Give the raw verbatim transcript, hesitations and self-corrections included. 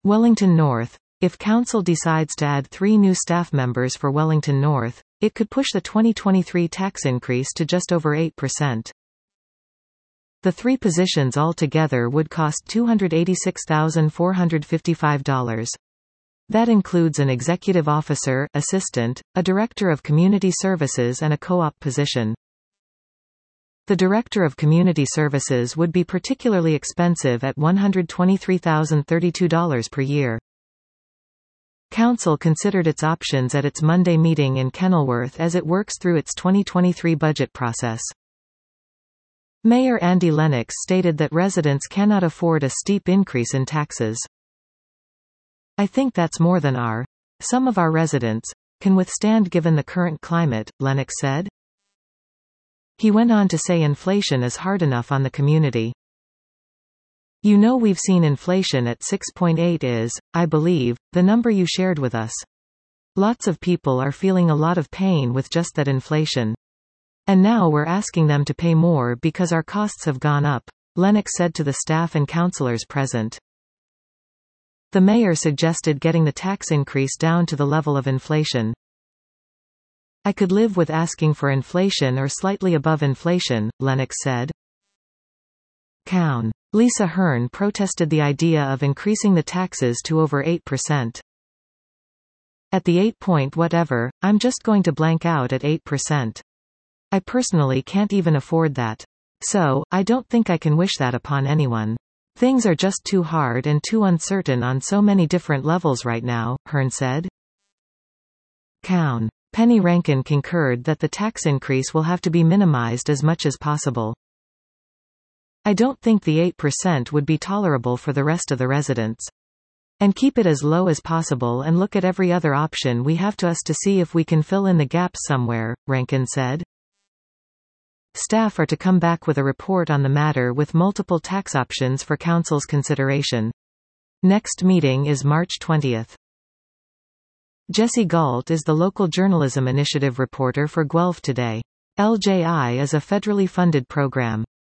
Wellington North. If Council decides to add three new staff members for Wellington North, it could push the twenty twenty-three tax increase to just over eight percent. The three positions altogether would cost two hundred eighty-six thousand four hundred fifty-five dollars. That includes an executive officer, assistant, a director of community services and a co-op position. The Director of Community Services would be particularly expensive at one hundred twenty-three thousand thirty-two dollars per year. Council considered its options at its Monday meeting in Kenilworth as it works through its twenty twenty-three budget process. Mayor Andy Lennox stated that residents cannot afford a steep increase in taxes. "I think that's more than our some of our residents can withstand given the current climate," Lennox said. He went on to say inflation is hard enough on the community. "You know we've seen inflation at six point eight is, I believe, the number you shared with us. Lots of people are feeling a lot of pain with just that inflation. And now we're asking them to pay more because our costs have gone up," Lennox said to the staff and councillors present. The mayor suggested getting the tax increase down to the level of inflation. "I could live with asking for inflation or slightly above inflation," Lennox said. Cown. Lisa Hearn protested the idea of increasing the taxes to over eight percent. "At the eight point whatever, I'm just going to blank out at eight percent. I personally can't even afford that. So, I don't think I can wish that upon anyone. Things are just too hard and too uncertain on so many different levels right now," Hearn said. Cown. Penny Rankin concurred that the tax increase will have to be minimized as much as possible. "I don't think the eight percent would be tolerable for the rest of the residents. And keep it as low as possible and look at every other option we have to us to see if we can fill in the gaps somewhere," Rankin said. Staff are to come back with a report on the matter with multiple tax options for Council's consideration. Next meeting is March twentieth. Jesse Galt is the local journalism initiative reporter for Guelph Today. L J I is a federally funded program.